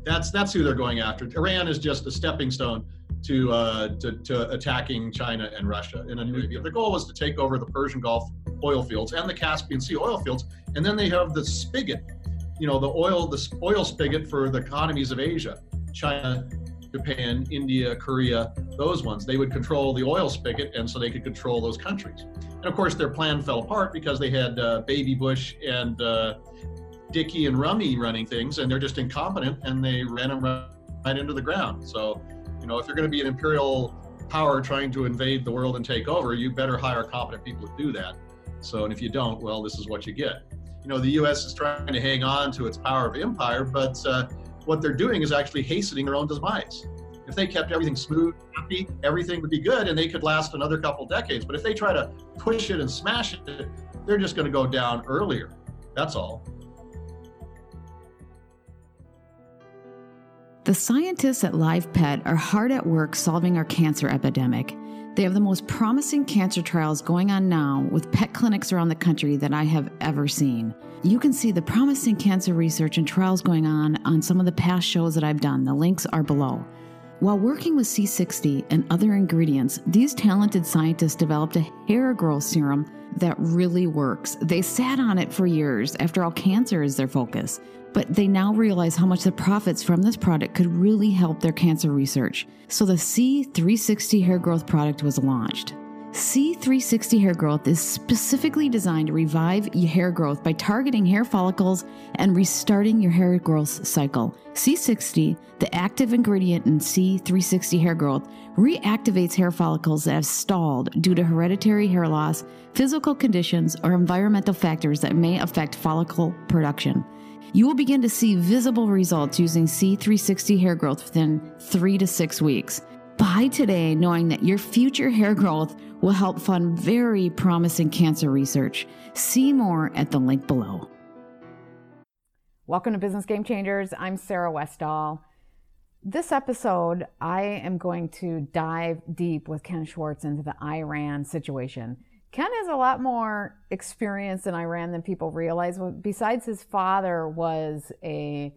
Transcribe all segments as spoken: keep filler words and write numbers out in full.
That's that's who they're going after. Iran is just a stepping stone to uh, to, to attacking China and Russia in a new Libya. The goal was to take over the Persian Gulf oil fields and the Caspian Sea oil fields, and then they have the spigot, you know, the oil the oil spigot for the economies of Asia, China, Japan, India, Korea, those ones. They would control the oil spigot, and so they could control those countries. And of course, their plan fell apart because they had uh, Baby Bush and uh, Dickey and Rumney running things, and they're just incompetent, and they ran them right into the ground. So, you know, if you're going to be an imperial power trying to invade the world and take over, you better hire competent people to do that. So, and if you don't, well, this is what you get. You know, the U S is trying to hang on to its power of empire, but uh, what they're doing is actually hastening their own demise. If they kept everything smooth, happy, everything would be good, and they could last another couple decades. But if they try to push it and smash it, they're just going to go down earlier. That's all. The scientists at LivePet are hard at work solving our cancer epidemic. They have the most promising cancer trials going on now with pet clinics around the country that I have ever seen. You can see the promising cancer research and trials going on on some of the past shows that I've done. The links are below. While working with C sixty and other ingredients, these talented scientists developed a hair growth serum that really works. They sat on it for years. After all, cancer is their focus. But they now realize how much the profits from this product could really help their cancer research. So the C three sixty hair growth product was launched. C three sixty hair growth is specifically designed to revive your hair growth by targeting hair follicles and restarting your hair growth cycle. C sixty, the active ingredient in C three sixty hair growth, reactivates hair follicles that have stalled due to hereditary hair loss, physical conditions, or environmental factors that may affect follicle production. You will begin to see visible results using C three sixty hair growth within three to six weeks. Buy today knowing that your future hair growth will help fund very promising cancer research. See more at the link below. Welcome to Business Game Changers. I'm Sarah Westall. This episode, I am going to dive deep with Ken Schwartz into the Iran situation. Ken has a lot more experience in Iran than people realize. Besides, his father was a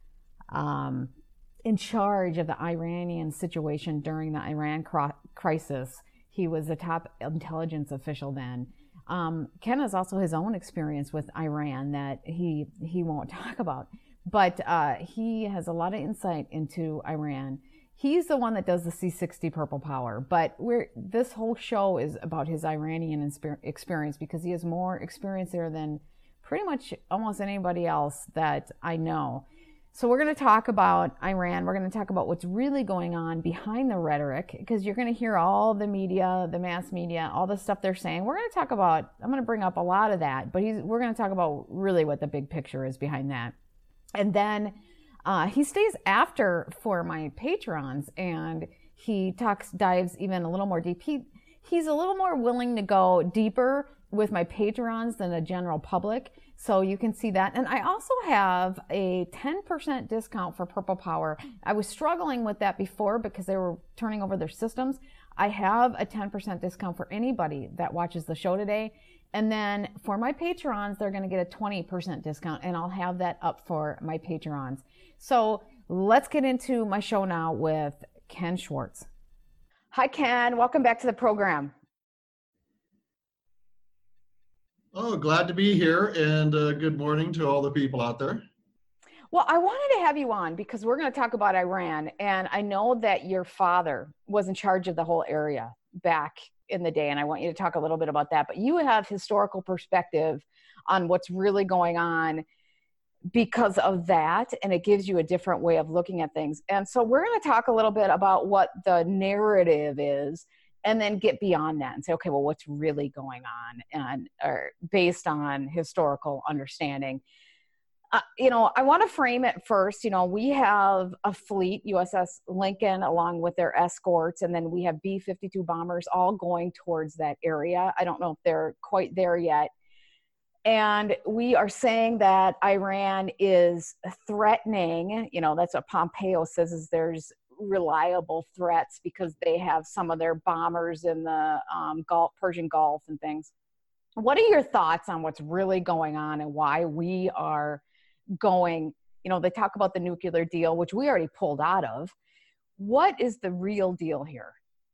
um, in charge of the Iranian situation during the Iran crisis. He was a top intelligence official then. Um, Ken has also his own experience with Iran that he he won't talk about, but uh, he has a lot of insight into Iran. He's the one that does the C sixty Purple Power, but we're, this whole show is about his Iranian experience because he has more experience there than pretty much almost anybody else that I know. So we're going to talk about Iran. We're going to talk about what's really going on behind the rhetoric, because you're going to hear all the media, the mass media, all the stuff they're saying. We're going to talk about, I'm going to bring up a lot of that, but he's, we're going to talk about really what the big picture is behind that. And then uh, he stays after for my patrons, and he talks, dives even a little more deep. He, he's a little more willing to go deeper with my patrons than the general public. So you can see that. And I also have a ten percent discount for Purple Power. I was struggling with that before because they were turning over their systems. I have a ten percent discount for anybody that watches the show today. And then for my patrons, they're going to get a twenty percent discount, and I'll have that up for my patrons. So let's get into my show now with Ken Schwartz. Hi, Ken. Welcome back to the program. Oh, glad to be here, and uh, good morning to all the people out there. Well, I wanted to have you on because we're going to talk about Iran, and I know that your father was in charge of the whole area back in the day, and I want you to talk a little bit about that. But you have historical perspective on what's really going on because of that, and it gives you a different way of looking at things. And so we're going to talk a little bit about what the narrative is, and then get beyond that and say, okay, well, what's really going on, and or based on historical understanding. Uh, you know, I want to frame it first. You know, we have a fleet, U S S Lincoln, along with their escorts, and then we have B fifty-two bombers all going towards that area. I don't know if they're quite there yet. And we are saying that Iran is threatening, you know, that's what Pompeo says, is there's reliable threats because they have some of their bombers in the um, Gulf, Persian Gulf and things. What are your thoughts on what's really going on and why we are going You know, they talk about the nuclear deal, which we already pulled out of. What is the real deal here?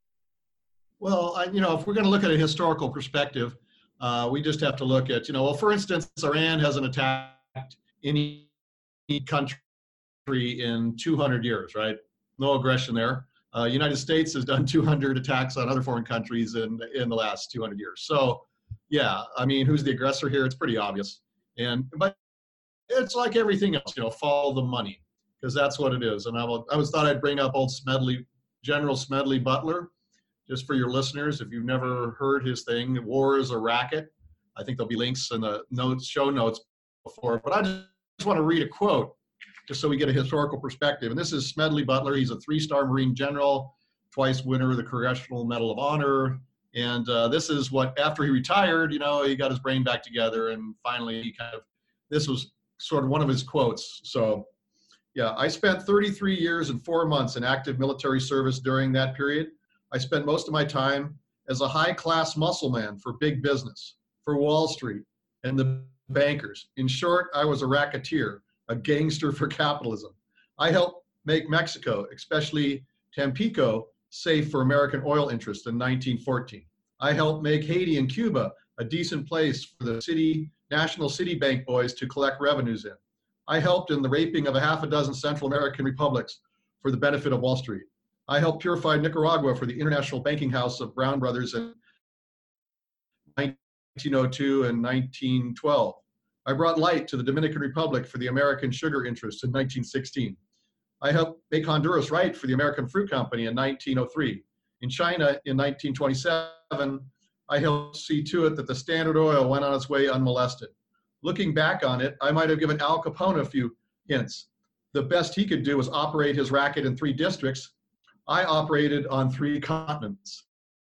Well, I, you know, if we're going to look at a historical perspective, uh, we just have to look at, you know, well, for instance, Iran hasn't attacked any country in two hundred years, right? No aggression there. Uh, United States has done two hundred attacks on other foreign countries in in the last two hundred years. So, yeah, I mean, who's the aggressor here? It's pretty obvious. And but it's like everything else, you know, follow the money, because that's what it is. And I, will, I was thought I'd bring up old Smedley, General Smedley Butler, just for your listeners, if you've never heard his thing, War is a Racket. I think there'll be links in the notes, show notes before, but I just want to read a quote just so we get a historical perspective. And this is Smedley Butler. He's a three-star Marine general, twice winner of the Congressional Medal of Honor. And uh, this is what, after he retired, you know, he got his brain back together, and finally he kind of, this was sort of one of his quotes. So, yeah, I spent thirty-three years and four months in active military service during that period. I spent most of my time as a high-class muscle man for big business, for Wall Street and the bankers. In short, I was a racketeer, a gangster for capitalism. I helped make Mexico, especially Tampico, safe for American oil interests in nineteen fourteen. I helped make Haiti and Cuba a decent place for the city, national city bank boys to collect revenues in. I helped in the raping of a half a dozen Central American republics for the benefit of Wall Street. I helped purify Nicaragua for the International Banking House of Brown Brothers in nineteen oh two and nineteen twelve. I brought light to the Dominican Republic for the American sugar interests in nineteen sixteen. I helped make Honduras right for the American Fruit Company in nineteen oh three. In China in nineteen twenty-seven, I helped see to it that the Standard Oil went on its way unmolested. Looking back on it, I might have given Al Capone a few hints. The best he could do was operate his racket in three districts. I operated on three continents.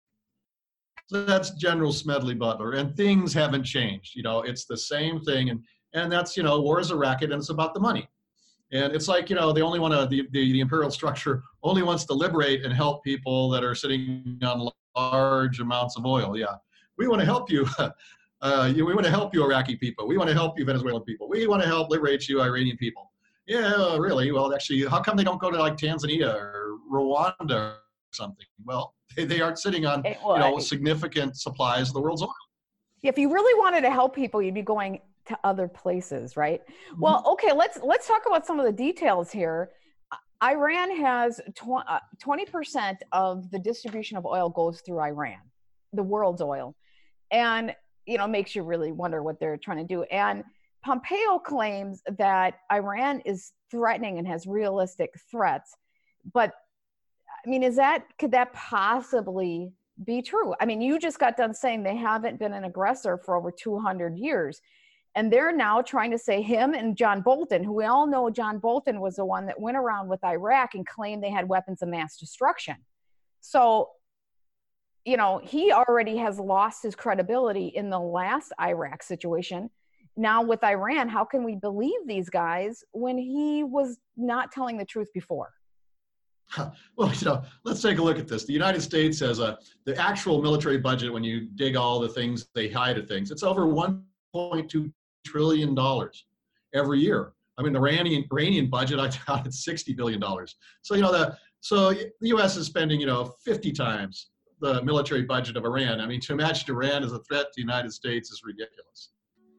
So that's General Smedley Butler, and things haven't changed. You know, it's the same thing, and and that's, you know, war is a racket, and it's about the money. And it's like, you know, they only want to, the, the, the imperial structure only wants to liberate and help people that are sitting on large amounts of oil. Yeah, we want to help you. Uh, we want to help you Iraqi people. We want to help you Venezuelan people. We want to help liberate you Iranian people. Yeah, really? Well, actually, how come they don't go to like Tanzania or Rwanda or something? Well, they, they aren't sitting on, you know, significant supplies of the world's oil. If you really wanted to help people, you'd be going to other places, right? Mm-hmm. Well, okay, let's let's talk about some of the details here. Iran has twenty percent of the distribution of oil goes through Iran, the world's oil. And, you know, makes you really wonder what they're trying to do. And Pompeo claims that Iran is threatening and has realistic threats. But, I mean, is that, could that possibly be true? I mean, you just got done saying they haven't been an aggressor for over two hundred years. And they're now trying to say him and John Bolton, who we all know John Bolton was the one that went around with Iraq and claimed they had weapons of mass destruction. So, you know, he already has lost his credibility in the last Iraq situation. Now with Iran, how can we believe these guys when he was not telling the truth before? Well, you know, let's take a look at this. The United States has a, the actual military budget, when you dig all the things they hide of things, it's over one point two trillion dollars every year. I mean, the Iranian, Iranian budget, I thought it's sixty billion dollars. So, you know, the, so the U S is spending, you know, fifty times the military budget of Iran. I mean, to imagine Iran as a threat to the United States is ridiculous.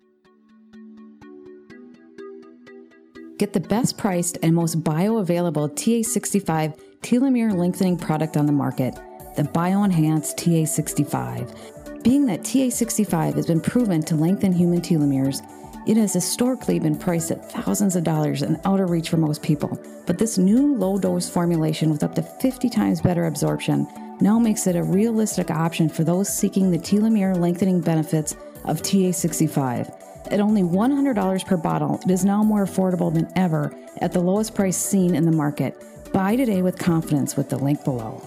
Get the best priced and most bioavailable T A sixty-five telomere lengthening product on the market, the BioEnhance T A sixty-five. Being that T A sixty-five has been proven to lengthen human telomeres, it has historically been priced at thousands of dollars and out of reach for most people. But this new low-dose formulation with up to fifty times better absorption now makes it a realistic option for those seeking the telomere lengthening benefits of T A sixty-five. At only one hundred dollars per bottle, it is now more affordable than ever at the lowest price seen in the market. Buy today with confidence with the link below.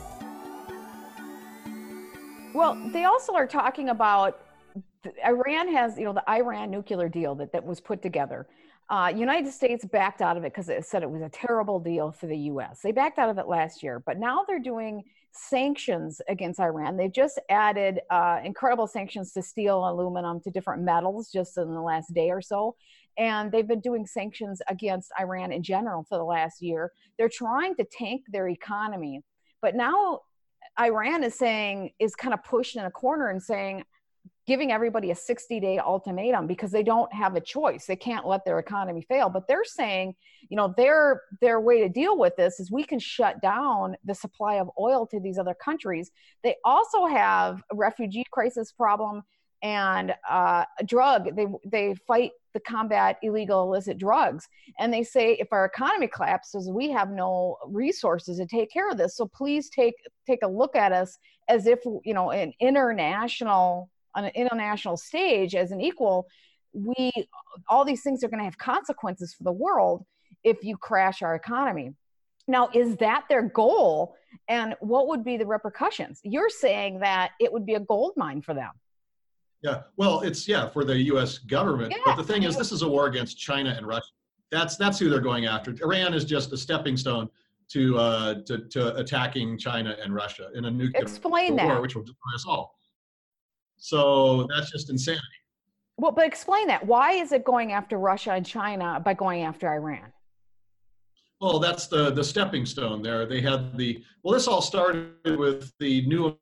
Well, they also are talking about Iran has, you know, the Iran nuclear deal that, that was put together. Uh, United States backed out of it because it said it was a terrible deal for the U S. They backed out of it last year, but now they're doing sanctions against Iran. They've just added uh, incredible sanctions to steel, aluminum, to different metals just in the last day or so. and they've been doing sanctions against Iran in general for the last year. They're trying to tank their economy. But now Iran is saying, is kind of pushed in a corner and saying, giving everybody a sixty day ultimatum because they don't have a choice. They can't let their economy fail. But they're saying, you know, their their way to deal with this is we can shut down the supply of oil to these other countries. They also have a refugee crisis problem and uh, a drug. They they fight the combat illegal illicit drugs. And they say if our economy collapses, we have no resources to take care of this. So please take take a look at us as if, you know, an international on an international stage as an equal. We all these things are going to have consequences for the world if you crash our economy. Now, is that their goal? And what would be the repercussions? You're saying that it would be a gold mine for them. Yeah, well, it's, yeah, for the U S government. Yeah. But the thing is, this is a war against China and Russia. That's that's who they're going after. Iran is just a stepping stone to uh, to, to attacking China and Russia in a nuclear Explain war, that. which will destroy us all. So that's just insanity. Well, but explain that. Why is it going after Russia and China by going after Iran? Well, that's the, the stepping stone there. They had the, well, this all started with the New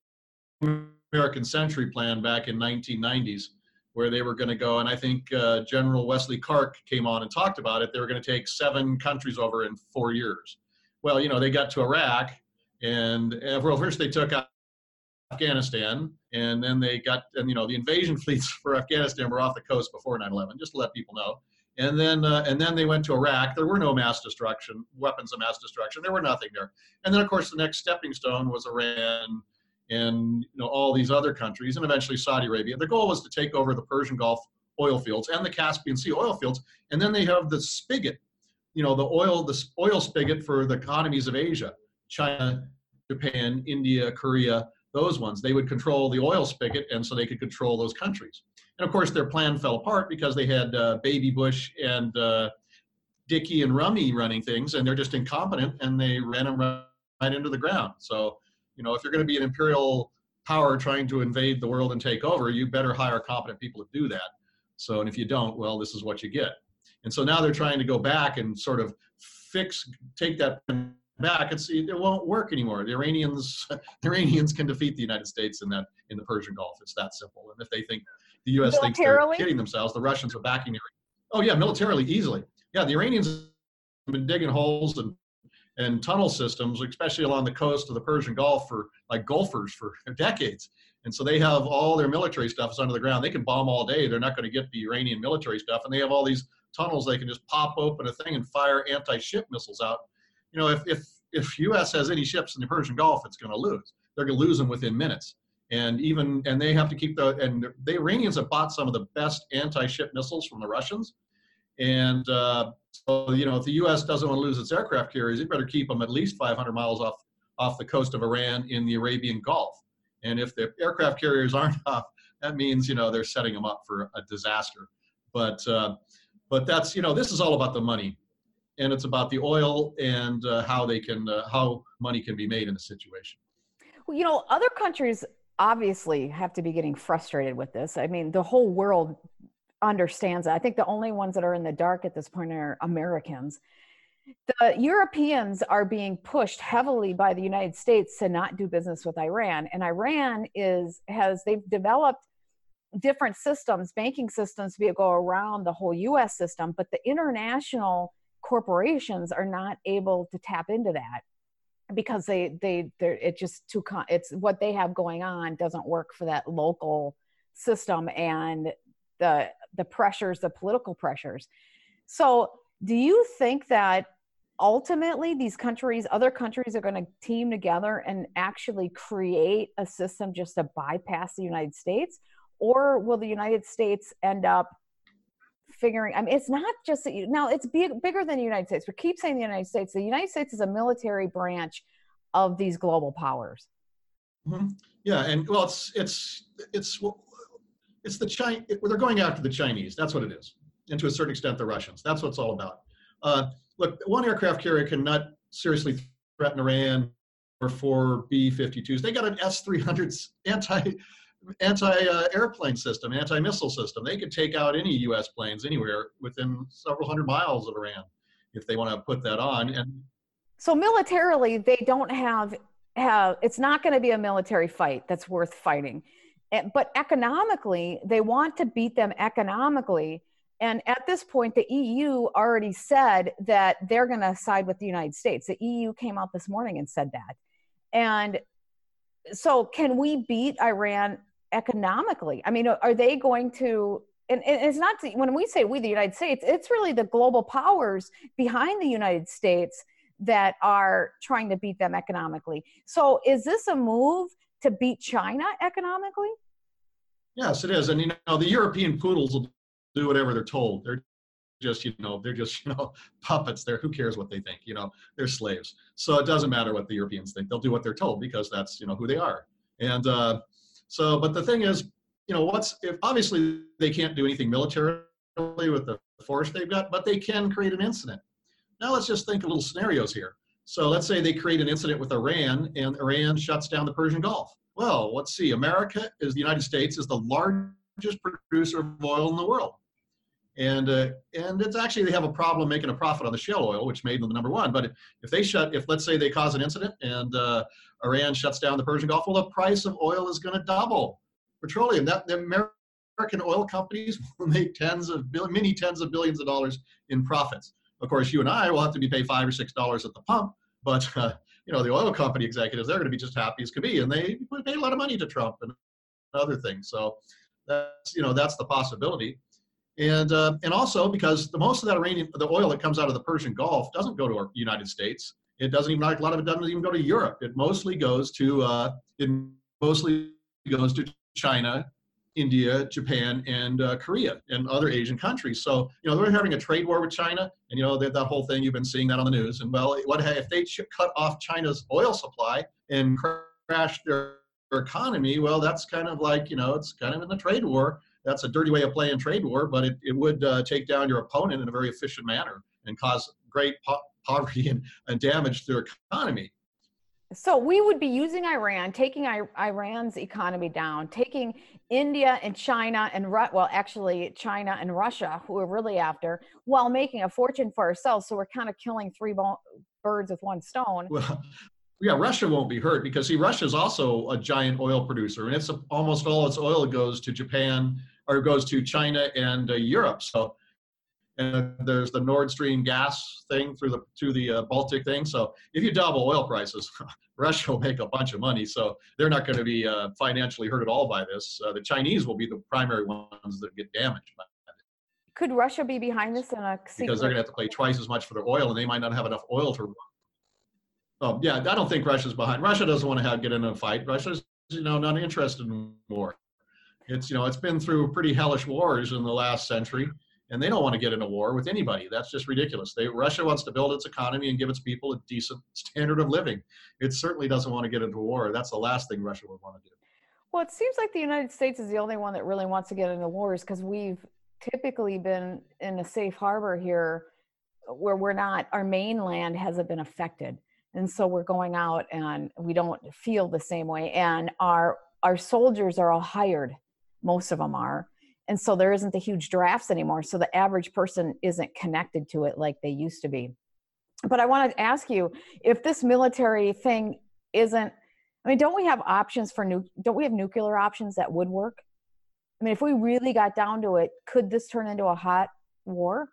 American Century Plan back in nineteen nineties, where they were going to go, and I think uh, General Wesley Clark came on and talked about it. They were going to take seven countries over in four years. Well, you know, they got to Iraq, and uh, well, first they took out Afghanistan, and then they got, and you know, the invasion fleets for Afghanistan were off the coast before nine eleven, just to let people know. And then, uh, and then they went to Iraq. There were no mass destruction, weapons of mass destruction. There were nothing there. And then, of course, the next stepping stone was Iran and, you know, all these other countries, and eventually Saudi Arabia. The goal was to take over the Persian Gulf oil fields and the Caspian Sea oil fields. And then they have the spigot, you know, the oil, the oil spigot for the economies of Asia, China, Japan, India, Korea. Those ones, they would control the oil spigot, and so they could control those countries. And of course, their plan fell apart because they had uh, Baby Bush and uh, Dickey and Rumney running things, and they're just incompetent, and they ran them right into the ground. So, you know, if you're going to be an imperial power trying to invade the world and take over, you better hire competent people to do that. So, and if you don't, well, this is what you get. And so now they're trying to go back and sort of fix, take that back and see it won't work anymore. The Iranians, the Iranians can defeat the United States in that in the Persian Gulf. It's that simple. And if they think the U S thinks they're kidding themselves, the Russians are backing the. Oh yeah, militarily easily. Yeah, the Iranians have been digging holes and and tunnel systems, especially along the coast of the Persian Gulf, for like golfers for decades. And so they have all their military stuff is under the ground. They can bomb all day. They're not going to get the Iranian military stuff. And they have all these tunnels. They can just pop open a thing and fire anti-ship missiles out. You know, if, if, if U S has any ships in the Persian Gulf, it's going to lose. They're going to lose them within minutes. And even, and they have to keep the, and the Iranians have bought some of the best anti-ship missiles from the Russians. And uh, so, you know, if the U S doesn't want to lose its aircraft carriers, it better keep them at least five hundred miles off, off the coast of Iran in the Arabian Gulf. And if the aircraft carriers aren't off, that means, you know, they're setting them up for a disaster. But, uh, but that's, you know, this is all about the money. And it's about the oil and uh, how they can, uh, how money can be made in a situation. Well, you know, other countries obviously have to be getting frustrated with this. I mean, the whole world understands it. I think the only ones that are in the dark at this point are Americans. The Europeans are being pushed heavily by the United States to not do business with Iran. And Iran is, has, they've developed different systems, banking systems to be able to go around the whole U S system, but the international corporations are not able to tap into that because they they they're it's just too con- it's what they have going on doesn't work for that local system and the the pressures, the political pressures. So do you think that ultimately these countries, other countries are going to team together and actually create a system just to bypass the United States? Or will the United States end up figuring, I mean, it's not just that you, now it's big, bigger than the United States. We keep saying the United States. The United States is a military branch of these global powers. Mm-hmm. Yeah, and well, it's it's it's it's the China. It, they're going after the Chinese. That's what it is, and to a certain extent, the Russians. That's what it's all about. Uh, look, one aircraft carrier cannot seriously threaten Iran or four B fifty-twos. They got an S three hundred anti anti-airplane system, anti-missile system. They could take out any U S planes anywhere within several hundred miles of Iran if they want to put that on. And so militarily, they don't have, have it's not going to be a military fight that's worth fighting. But economically, they want to beat them economically. And at this point, the E U already said that they're going to side with the United States. The E U came out this morning and said that. And so can we beat Iran economically? I mean, are they going to, and it's not, to, when we say we, the United States, it's really the global powers behind the United States that are trying to beat them economically. So is this a move to beat China economically? Yes, it is. And, you know, the European poodles will do whatever they're told. They're just, you know, they're just, you know, puppets there. Who cares what they think? You know, they're slaves. So it doesn't matter what the Europeans think. They'll do what they're told because that's, you know, who they are. And uh, so, but the thing is, you know, what's, if obviously they can't do anything militarily with the force they've got, but they can create an incident. Now let's just think of little scenarios here. So let's say they create an incident with Iran and Iran shuts down the Persian Gulf. Well, let's see, America is, the United States is the largest producer of oil in the world. And uh, and it's actually, they have a problem making a profit on the shale oil, which made them the number one. But if they shut, if let's say they cause an incident and uh, Iran shuts down the Persian Gulf, well, the price of oil is going to double. Petroleum, that the American oil companies will make tens of, many tens of billions of dollars in profits. Of course, you and I will have to be paid five or six dollars at the pump, but uh, you know, the oil company executives, they're going to be just happy as can be, and they pay a lot of money to Trump and other things. So that's, you know, that's the possibility. And uh, and also because the most of that Iranian, the oil that comes out of the Persian Gulf doesn't go to our United States. It doesn't even, like a lot of it doesn't even go to Europe. It mostly goes to uh, it mostly goes to China, India, Japan, and uh, Korea, and other Asian countries. So, you know, they're having a trade war with China, and, you know, that, that whole thing, you've been seeing that on the news. And, well, what if they cut off China's oil supply and crash their, their economy, well, that's kind of like, you know, it's kind of in the trade war. That's a dirty way of playing trade war, but it, it would uh, take down your opponent in a very efficient manner and cause great po- poverty and, and damage to their economy. So we would be using Iran, taking I- Iran's economy down, taking India and China and, Ru- well, actually China and Russia, who we're really after, while making a fortune for ourselves. So we're kind of killing three bo- birds with one stone. Well, yeah, Russia won't be hurt because, see, Russia is also a giant oil producer, and it's a, almost all its oil goes to Japan or goes to China and uh, Europe. So, and there's the Nord Stream gas thing through the to the uh, Baltic thing. So if you double oil prices, Russia will make a bunch of money. So they're not going to be uh, financially hurt at all by this. Uh, the Chinese will be the primary ones that get damaged by it. Could Russia be behind this in a secret? Because they're going to have to pay twice as much for their oil, and they might not have enough oil to run. Oh, yeah, I don't think Russia's behind. Russia doesn't want to have get in a fight. Russia's, you know, not interested in war. It's, you know, it's been through pretty hellish wars in the last century, and they don't want to get in a war with anybody. That's just ridiculous. They, Russia wants to build its economy and give its people a decent standard of living. It certainly doesn't want to get into war. That's the last thing Russia would want to do. Well, it seems like the United States is the only one that really wants to get into wars, because we've typically been in a safe harbor here where we're not, our mainland hasn't been affected. And so we're going out and we don't feel the same way. And our our soldiers are all hired. Most of them are. And so there isn't the huge drafts anymore. So the average person isn't connected to it like they used to be. But I wanted to ask you, if this military thing isn't, I mean, don't we have options for, nu- don't we have nuclear options that would work? I mean, if we really got down to it, could this turn into a hot war?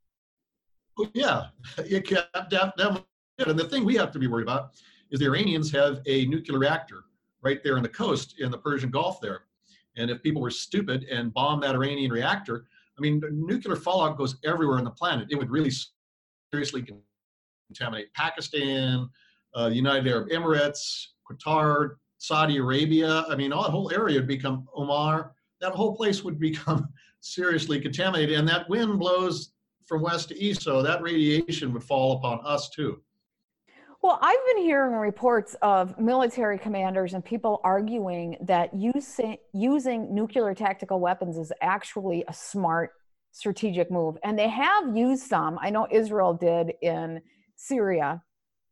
Well, yeah, it can definitely. And the thing we have to be worried about is the Iranians have a nuclear reactor right there in the coast in the Persian Gulf there. And if people were stupid and bombed that Iranian reactor, I mean, nuclear fallout goes everywhere on the planet. It would really seriously contaminate Pakistan, uh, the United Arab Emirates, Qatar, Saudi Arabia. I mean, all, the whole area would become Oman. That whole place would become seriously contaminated. And that wind blows from west to east, so that radiation would fall upon us too. Well, I've been hearing reports of military commanders and people arguing that using, using nuclear tactical weapons is actually a smart strategic move. And they have used some. I know Israel did in Syria.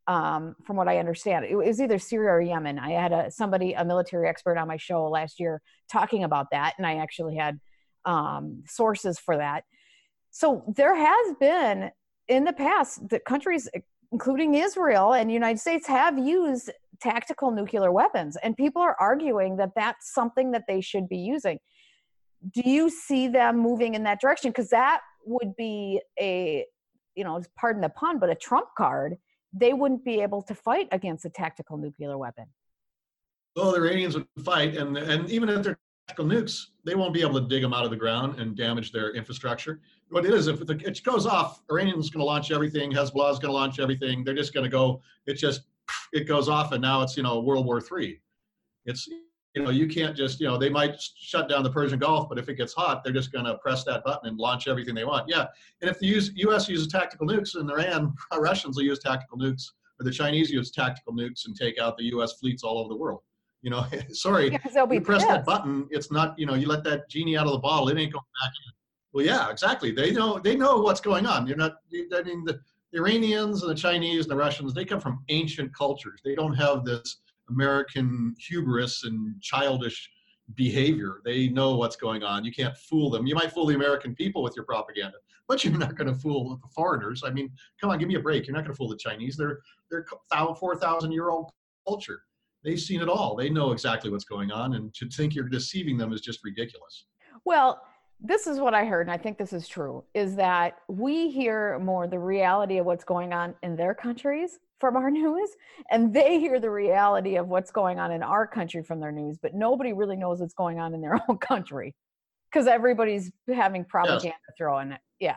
um, from what I understand. It was either Syria or Yemen. I had a, somebody, a military expert on my show last year talking about that, and I actually had um, sources for that. So there has been, in the past, the countries, including Israel and the United States, have used tactical nuclear weapons, and people are arguing that that's something that they should be using. Do you see them moving in that direction? Because that would be a, you know, pardon the pun, but a trump card. They wouldn't be able to fight against a tactical nuclear weapon. Well, the Iranians would fight, and and even if they're tactical nukes, they won't be able to dig them out of the ground and damage their infrastructure. What it is, if it goes off, Iranians going to launch everything, Hezbollah is going to launch everything. They're just going to go, it just, it goes off, and now it's, you know, World War Three. It's, you know, you can't just, you know, they might shut down the Persian Gulf, but if it gets hot, they're just going to press that button and launch everything they want. Yeah, and if the U S uses tactical nukes, and Iran, Russians will use tactical nukes, or the Chinese use tactical nukes and take out the U S fleets all over the world. You know, sorry, yeah, you press pissed. that button, it's not, you know, you let that genie out of the bottle, it ain't going back in. Well, yeah, exactly. They know, they know what's going on. You're not, I mean, the, the Iranians and the Chinese and the Russians, they come from ancient cultures. They don't have this American hubris and childish behavior. They know what's going on. You can't fool them. You might fool the American people with your propaganda, but you're not going to fool the foreigners. I mean, come on, give me a break. You're not going to fool the Chinese. They're they're four thousand year old culture. They've seen it all. They know exactly what's going on, and to think you're deceiving them is just ridiculous. Well, this is what I heard, and I think this is true, is that we hear more the reality of what's going on in their countries from our news, and they hear the reality of what's going on in our country from their news, but nobody really knows what's going on in their own country because everybody's having propaganda yes. thrown it. Yeah.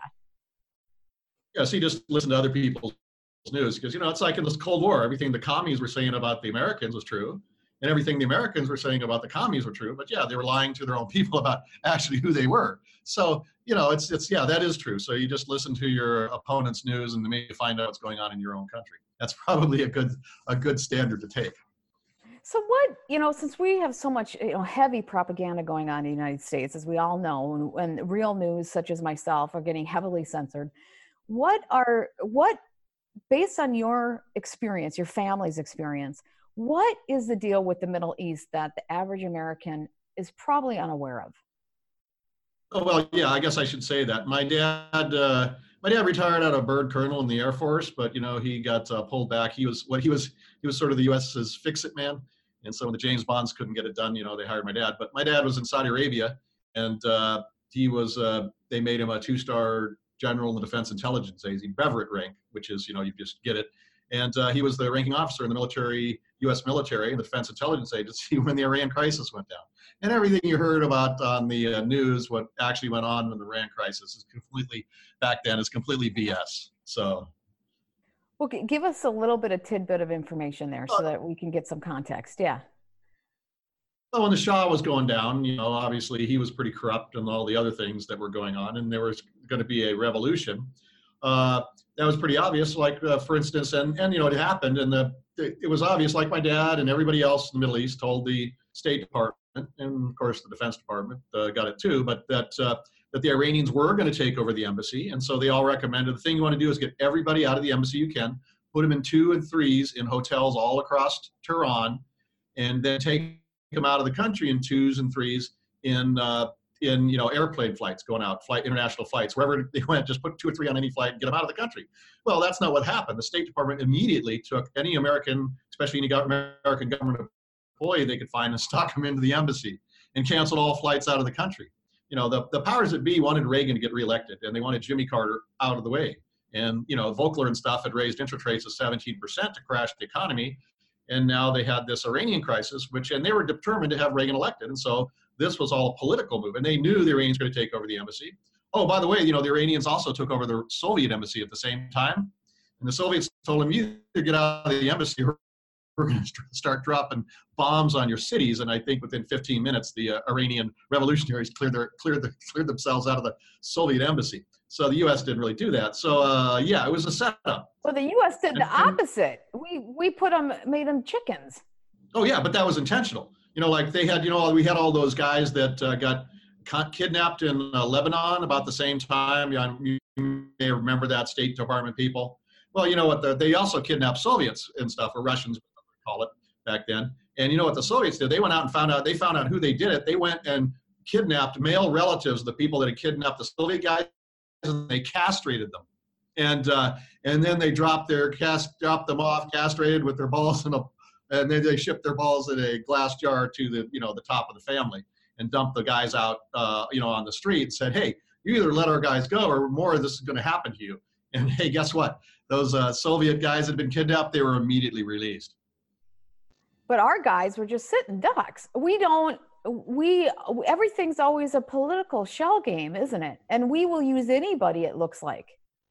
Yeah, so you just listen to other people's news because, you know, it's like in this Cold War, everything the commies were saying about the Americans was true, and everything the Americans were saying about the commies were true, but yeah, they were lying to their own people about actually who they were. So, you know, it's, it's yeah, that is true. So you just listen to your opponent's news and maybe find out what's going on in your own country. That's probably a good a good standard to take. So what, you know, since we have so much, you know, heavy propaganda going on in the United States, as we all know, and, and real news such as myself are getting heavily censored, what are, what, based on your experience, your family's experience, what is the deal with the Middle East that the average American is probably unaware of? Oh, well, yeah, I guess I should say that. My dad, uh, my dad retired out of bird colonel in the Air Force, but, you know, he got uh, pulled back. He was what he was, he was sort of the U S's fix-it man. And so when the James Bonds couldn't get it done, you know, they hired my dad. But my dad was in Saudi Arabia, and uh, he was, uh, they made him a two-star general in the Defense Intelligence Agency, Brevet rank, which is, you know, you just get it. And uh, he was the ranking officer in the military, U S military, and the Defense Intelligence Agency when the Iran crisis went down. And everything you heard about on the uh, news, what actually went on in the Iran crisis, is completely, back then, is completely B S. So, well, give us a little bit of tidbit of information there so that we can get some context. Yeah. Well, when the Shah was going down, you know, obviously he was pretty corrupt and all the other things that were going on, and there was going to be a revolution. Uh, that was pretty obvious, like, uh, for instance, and, and, you know, it happened, and the, it was obvious, like my dad and everybody else in the Middle East told the State Department, and of course the Defense Department uh, got it too, but that, uh, that the Iranians were going to take over the embassy, and so they all recommended, the thing you want to do is get everybody out of the embassy you can, put them in two and threes in hotels all across Tehran, and then take them out of the country in twos and threes in, uh, in, you know, airplane flights going out, flight, international flights, wherever they went, just put two or three on any flight and get them out of the country. Well, that's not what happened. The State Department immediately took any American, especially any American government employee they could find, and stuck them into the embassy and canceled all flights out of the country. You know, the, the powers that be wanted Reagan to get reelected, and they wanted Jimmy Carter out of the way. And, you know, Volcker and stuff had raised interest rates of seventeen percent to crash the economy. And now they had this Iranian crisis, which, and they were determined to have Reagan elected. And so this was all a political move, and they knew the Iranians were going to take over the embassy. Oh, by the way, you know, the Iranians also took over the Soviet embassy at the same time. And the Soviets told them, you either get out of the embassy or we're going to start dropping bombs on your cities. And I think within fifteen minutes, the uh, Iranian revolutionaries cleared, their, cleared, the, cleared themselves out of the Soviet embassy. So the U S didn't really do that. So, uh, yeah, it was a setup. Well, the U S did and, the opposite. We, we put them, made them chickens. Oh, yeah, but that was intentional. You know, like they had, you know, we had all those guys that uh, got kidnapped in uh, Lebanon about the same time. You, you may remember that, State Department people. Well, you know what? The, they also kidnapped Soviets and stuff, or Russians, call it back then. And you know what the Soviets did? They went out and found out. They found out who they did it. They went and kidnapped male relatives of the people that had kidnapped the Soviet guys, and they castrated them. And uh, and then they dropped their cast, dropped them off, castrated with their balls in a, and then they shipped their balls in a glass jar to the you know the top of the family, and dumped the guys out uh, you know on the street and said, hey, you either let our guys go or more of this is going to happen to you. And hey, guess what? Those uh, Soviet guys that had been kidnapped, they were immediately released. But our guys were just sitting ducks. We don't, we, everything's always a political shell game, isn't it? And we will use anybody, it looks like.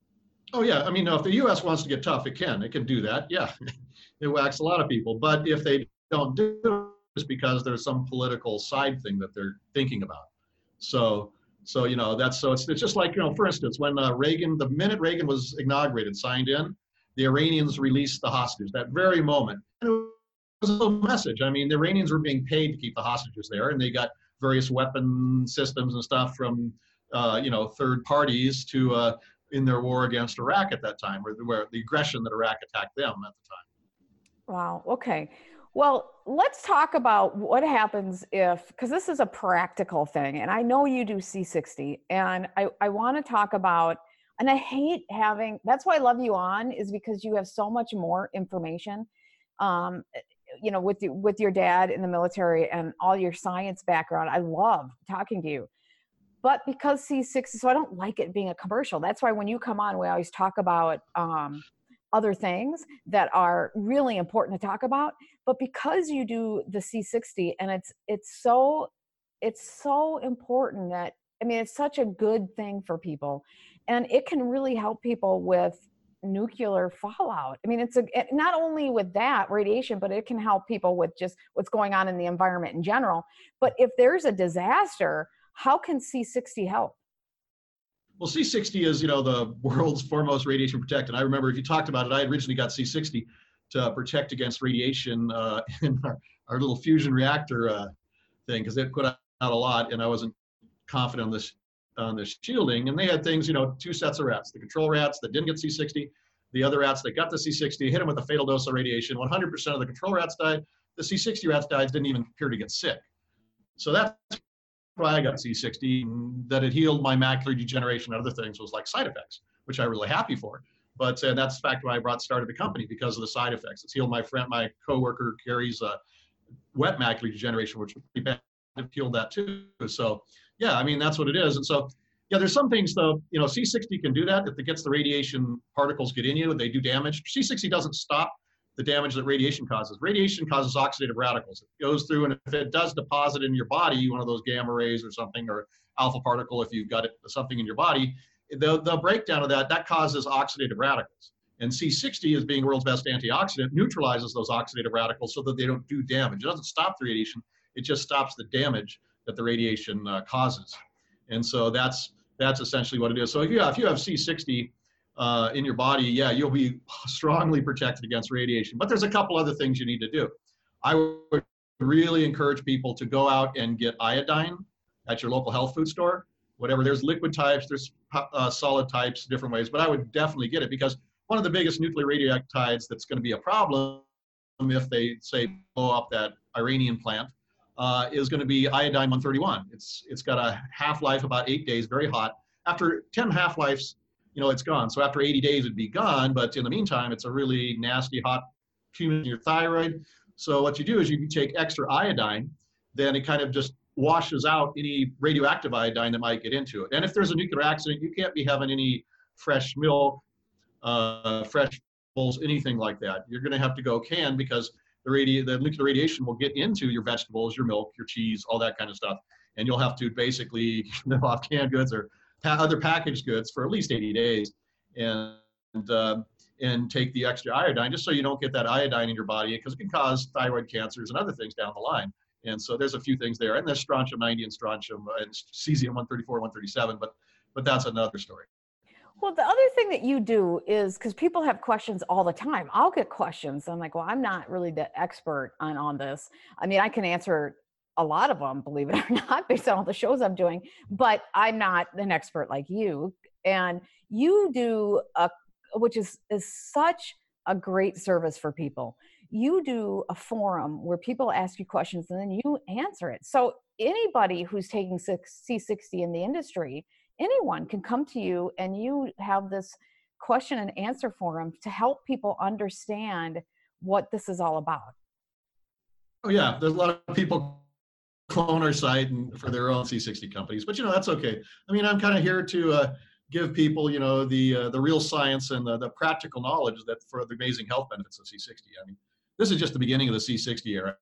Oh yeah, I mean, no, if the U S wants to get tough, it can. It can do that, yeah. It whacks a lot of people. But if they don't do it, it's because there's some political side thing that they're thinking about. So, So, you know, that's so it's, it's just like, you know, for instance, when uh, Reagan, the minute Reagan was inaugurated, signed in, the Iranians released the hostages that very moment. And it was a little message. I mean, the Iranians were being paid to keep the hostages there, and they got various weapon systems and stuff from, uh, you know, third parties to uh, in their war against Iraq at that time, where, where the aggression that Iraq attacked them at the time. Wow. Okay. Well, let's talk about what happens if, because this is a practical thing, and I know you do C sixty, and I, I want to talk about, and I hate having, that's why I love you on, is because you have so much more information, um, you know, with, the, with your dad in the military and all your science background. I love talking to you. But because C sixty, so I don't like it being a commercial. That's why when you come on, we always talk about um, other things that are really important to talk about. But because you do the C sixty, and it's it's so it's so important that, I mean, it's such a good thing for people, and it can really help people with nuclear fallout. I mean, it's a it, not only with that radiation, but it can help people with just what's going on in the environment in general. But if there's a disaster, how can C sixty help? Well, C sixty is, you know, the world's foremost radiation protectant. I remember if you talked about it, I originally got C sixty to protect against radiation uh, in our, our little fusion reactor uh, thing, because it put out a lot, and I wasn't confident on this on this shielding. And they had things, you know, two sets of rats: the control rats that didn't get C sixty, the other rats that got the C sixty, hit them with a fatal dose of radiation. one hundred percent of the control rats died. The C sixty rats died, didn't even appear to get sick. So that's why I got C sixty. That it healed my macular degeneration and other things was like side effects, which I'm really happy for. But uh, that's the fact why I brought started the company, because of the side effects. It's healed my friend, my coworker Gary's uh, wet macular degeneration, which it healed that too. So yeah, I mean, that's what it is. And so yeah, there's some things though, you know, C sixty can do that. If it gets the radiation particles get in you, they do damage. C sixty doesn't stop the damage that radiation causes. Radiation causes oxidative radicals. It goes through, and if it does deposit in your body, one of those gamma rays or something, or alpha particle, if you've got it, something in your body, the, the breakdown of that, that causes oxidative radicals. And C sixty, as being the world's best antioxidant, neutralizes those oxidative radicals so that they don't do damage. It doesn't stop the radiation, it just stops the damage that the radiation uh, causes. And so that's that's essentially what it is. So if you have, if you have C sixty uh, in your body, yeah, you'll be strongly protected against radiation. But there's a couple other things you need to do. I would really encourage people to go out and get iodine at your local health food store. Whatever, there's liquid types, there's uh, solid types, different ways, but I would definitely get it, because one of the biggest nuclear radioactives that's going to be a problem if they, say, blow up that Iranian plant uh, is going to be iodine one thirty-one. It's It's got a half-life about eight days, very hot. After ten half-lives, you know, it's gone. So after eighty days, it'd be gone, but in the meantime, it's a really nasty, hot accumulation in your thyroid. So what you do is you take extra iodine, then it kind of just washes out any radioactive iodine that might get into it. And if there's a nuclear accident, you can't be having any fresh milk, uh, fresh vegetables, anything like that. You're going to have to go canned, because the, radi- the nuclear radiation will get into your vegetables, your milk, your cheese, all that kind of stuff. And you'll have to basically live off canned goods or pa- other packaged goods for at least eighty days, and uh, and take the extra iodine, just so you don't get that iodine in your body, because it can cause thyroid cancers and other things down the line. And so there's a few things there, and there's strontium ninety and strontium and cesium one thirty-four, one thirty-seven, but but that's another story. Well, the other thing that you do is, because people have questions all the time. I'll get questions. I'm like, well, I'm not really the expert on, on this. I mean, I can answer a lot of them, believe it or not, based on all the shows I'm doing, but I'm not an expert like you. And you do a, which is, is such a great service for people. You do a forum where people ask you questions and then you answer it. So anybody who's taking C sixty in the industry, anyone can come to you and you have this question and answer forum to help people understand what this is all about. Oh yeah, there's a lot of people clone our site and for their own C sixty companies, but you know, that's okay. I mean, I'm kind of here to uh, give people, you know, the uh, the real science and the, the practical knowledge that for the amazing health benefits of C sixty. I mean, this is just the beginning of the C sixty era.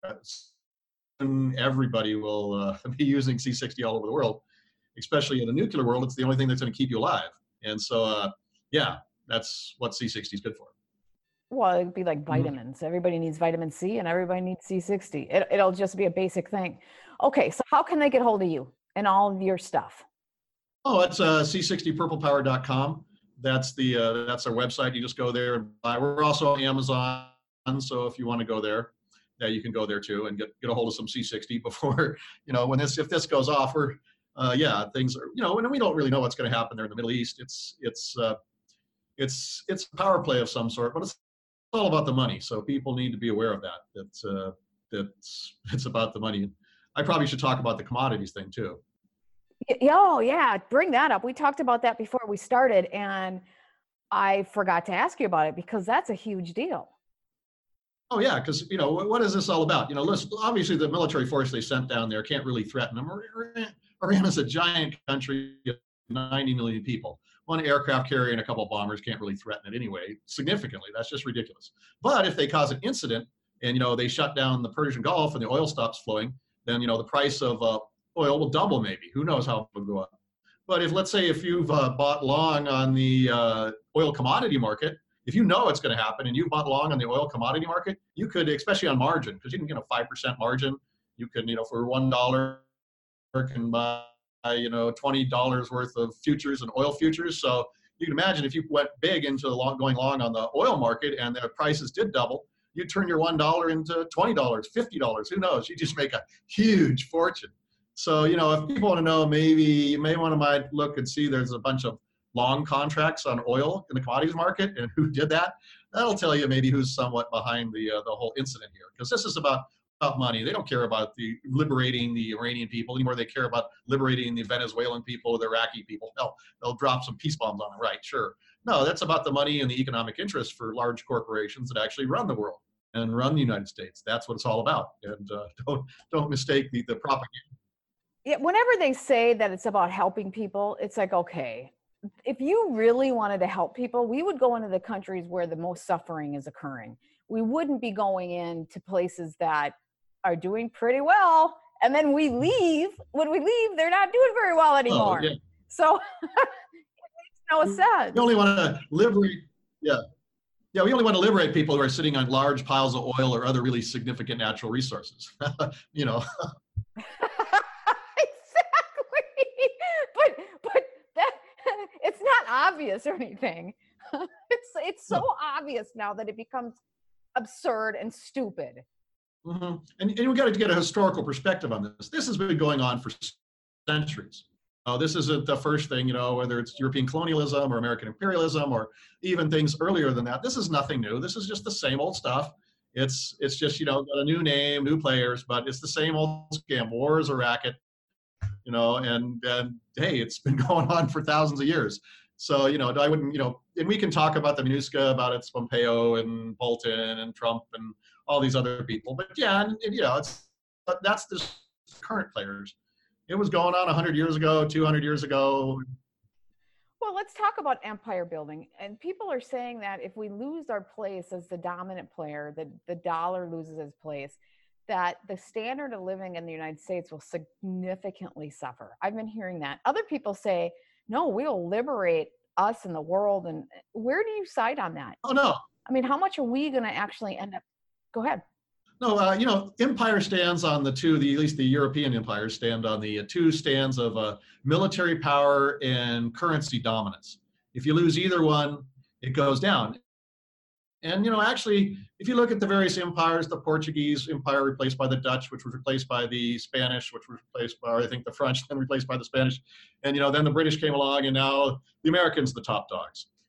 And everybody will uh, be using C sixty all over the world, especially in the nuclear world. It's the only thing that's going to keep you alive. And so, uh, yeah, that's what C sixty is good for. Well, it'd be like vitamins. Mm-hmm. Everybody needs vitamin C and everybody needs C sixty. It, it'll just be a basic thing. Okay, so how can they get hold of you and all of your stuff? Oh, it's uh, c sixty purple power dot com. That's the uh, that's our website. You just go there and buy. We're also on Amazon, so if you want to go there, yeah, you can go there too and get, get a hold of some C sixty before, you know, when this, if this goes off, we're, uh, yeah, things are, you know, and we don't really know what's going to happen there in the Middle East. It's, it's, uh, it's, it's a power play of some sort, but it's all about the money. So people need to be aware of that. That's, uh, that's, it's about the money. I probably should talk about the commodities thing too. Oh yeah, bring that up. We talked about that before we started and I forgot to ask you about it because that's a huge deal. Oh yeah, because you know what is this all about? You know, listen, obviously the military force they sent down there can't really threaten them. Iran is a giant country of ninety million people. One aircraft carrier and a couple of bombers can't really threaten it anyway, significantly. That's just ridiculous. But if they cause an incident and you know they shut down the Persian Gulf and the oil stops flowing, then you know the price of uh, oil will double maybe. Who knows how it will go up? But if let's say if you've uh, bought long on the uh, oil commodity market. If you know it's going to happen and you bought long on the oil commodity market, you could, especially on margin, because you can get a five percent margin. You can, you know, for one dollar, can buy, you know, twenty dollars worth of futures and oil futures. So you can imagine if you went big into the long, going long on the oil market and the prices did double, you'd turn your one dollar into twenty dollars, fifty dollars. Who knows? You just make a huge fortune. So, you know, if people want to know, maybe you may want to might look and see there's a bunch of long contracts on oil in the commodities market and who did that. That'll tell you maybe who's somewhat behind the uh, the whole incident here, because this is about, about money. They don't care about the liberating the Iranian people anymore. They care about liberating the Venezuelan people, the Iraqi people. Hell, they'll drop some peace bombs on them, right? Sure. No, that's about the money and the economic interest for large corporations that actually run the world and run the United States. That's what it's all about. And uh, don't don't mistake the, the propaganda. Yeah, whenever they say that it's about helping people, it's like, okay, if you really wanted to help people, we would go into the countries where the most suffering is occurring. We wouldn't be going into places that are doing pretty well. And then we leave, when we leave, they're not doing very well anymore. Oh, yeah. So it makes no sense. We only want to liberate, yeah. Yeah, we only want to liberate people who are sitting on large piles of oil or other really significant natural resources, you know. It's not obvious or anything. It's it's so no. obvious now that it becomes absurd and stupid. Mm-hmm. And, and we got to get a historical perspective on this. This has been going on for centuries. Uh, this isn't the first thing, you know, whether it's European colonialism or American imperialism or even things earlier than that. This is nothing new. This is just the same old stuff. It's it's just, you know, got a new name, new players, but it's the same old scam. War is a racket. You know, and, and hey, it's been going on for thousands of years. So, you know, I wouldn't, you know, and we can talk about the minutia, about it's Pompeo and Bolton and Trump and all these other people. But yeah, and, and you know, it's, but that's the current players. It was going on one hundred years ago, two hundred years ago. Well, let's talk about empire building. And people are saying that if we lose our place as the dominant player, that the dollar loses its place, that the standard of living in the United States will significantly suffer. I've been hearing that. Other people say, no, we'll liberate us and the world. And where do you side on that? Oh, no. I mean, how much are we going to actually end up? Go ahead. No, uh, you know, empire stands on the two, the, at least the European empires stand on the uh, two stands of uh, military power and currency dominance. If you lose either one, it goes down. And, you know, actually, if you look at the various empires, the Portuguese empire replaced by the Dutch, which was replaced by the Spanish, which was replaced by, I think, the French, then replaced by the Spanish. And, you know, then the British came along, and now the Americans are the top dogs.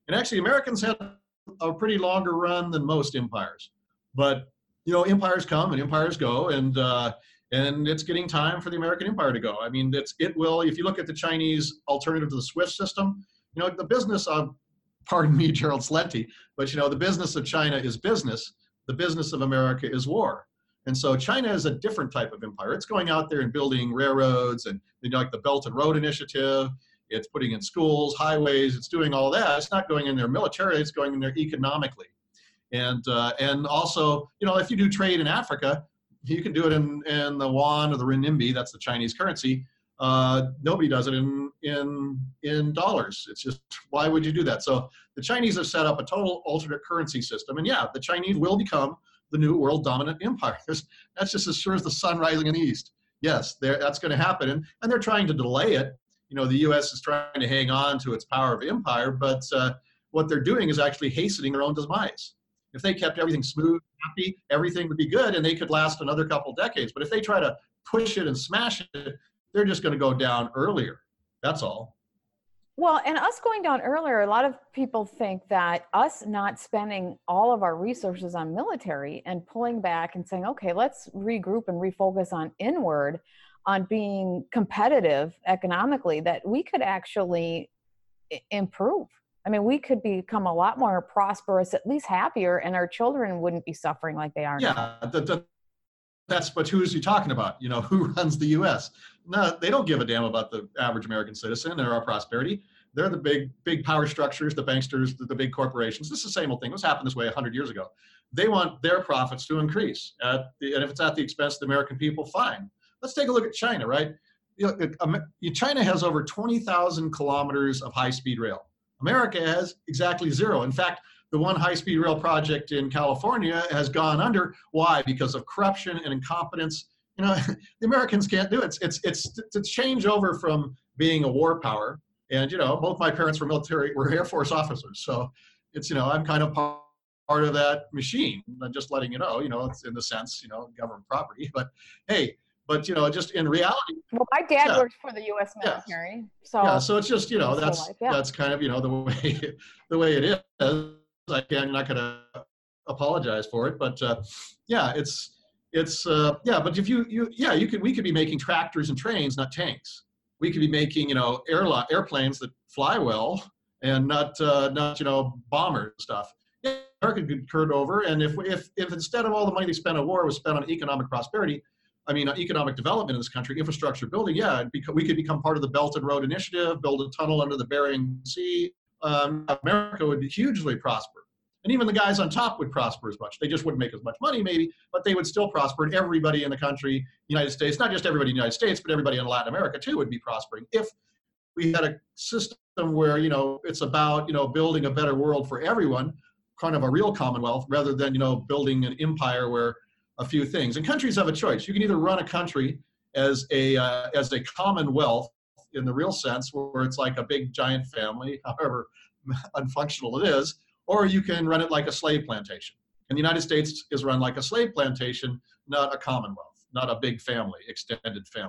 And actually, Americans had a pretty longer run than most empires. But, you know, empires come and empires go, and uh, and it's getting time for the American empire to go. I mean, it's, it will, if you look at the Chinese alternative to the SWIFT system, you know, the business of, pardon me, Gerald Celente, but, you know, the business of China is business. The business of America is war. And so China is a different type of empire. It's going out there and building railroads and, you know, like the Belt and Road Initiative. It's putting in schools, highways. It's doing all that. It's not going in there militarily. It's going in there economically. And uh, and also, you know, if you do trade in Africa, you can do it in, in the yuan or the renminbi. That's the Chinese currency. Uh, nobody does it in in in dollars. It's just, why would you do that? So the Chinese have set up a total alternate currency system. And yeah, the Chinese will become the new world dominant empire. There's, that's just as sure as the sun rising in the east. Yes, that's going to happen. And, and they're trying to delay it. You know, the U S is trying to hang on to its power of empire, but uh, what they're doing is actually hastening their own demise. If they kept everything smooth, happy, everything would be good, and they could last another couple decades. But if they try to push it and smash it, they're just going to go down earlier. That's all. Well, and us going down earlier, a lot of people think that us not spending all of our resources on military and pulling back and saying, okay, let's regroup and refocus on inward, on being competitive economically, that we could actually improve. I mean, we could become a lot more prosperous, at least happier, and our children wouldn't be suffering like they are now. Yeah, the, the, that's, but who is he talking about? You know, who runs the U S? No, they don't give a damn about the average American citizen or our prosperity. They're the big, big power structures, the banksters, the, the big corporations. This is the same old thing. This happened this way one hundred years ago. They want their profits to increase. At the, and if it's at the expense of the American people, fine. Let's take a look at China, right? You know, China has over twenty thousand kilometers of high-speed rail. America has exactly zero. In fact, the one high-speed rail project in California has gone under. Why? Because of corruption and incompetence. You know, the Americans can't do it. It's, it's, it's to change over from being a war power. And, you know, both my parents were military, were Air Force officers. So it's, you know, I'm kind of part of that machine. I'm just letting you know, you know, it's in the sense, you know, government property. But hey, but, you know, just in reality. Well, my dad yeah. worked for the U S military. Yeah. So yeah, so it's just, you know, that's life, yeah. that's kind of, you know, the way the way it is. I can't, I'm not going to apologize for it. But uh, yeah, it's, it's, uh, yeah, but if you, you, yeah, you could, we could be making tractors and trains, not tanks. We could be making, you know, airline airplanes that fly well and not, uh, not, you know, bombers and stuff. Yeah, America could turn over. And if, if, if instead of all the money they spent on war was spent on economic prosperity, I mean, uh, economic development in this country, infrastructure building, yeah, we could become part of the Belt and Road Initiative, build a tunnel under the Bering Sea. Um, America would hugely prosper. And even the guys on top would prosper as much. They just wouldn't make as much money, maybe, but they would still prosper. And everybody in the country, United States, not just everybody in the United States, but everybody in Latin America too would be prospering if we had a system where, you know, it's about, you know, building a better world for everyone, kind of a real commonwealth, rather than, you know, building an empire where a few things. And countries have a choice. You can either run a country as a uh, as a commonwealth in the real sense, where it's like a big giant family, however unfunctional it is, or you can run it like a slave plantation. And the United States is run like a slave plantation, not a commonwealth, not a big family, extended family.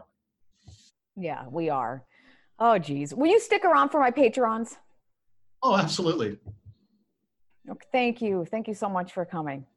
Yeah, we are. Oh, geez. Will you stick around for my Patrons? Oh, absolutely. Okay, thank you. Thank you so much for coming.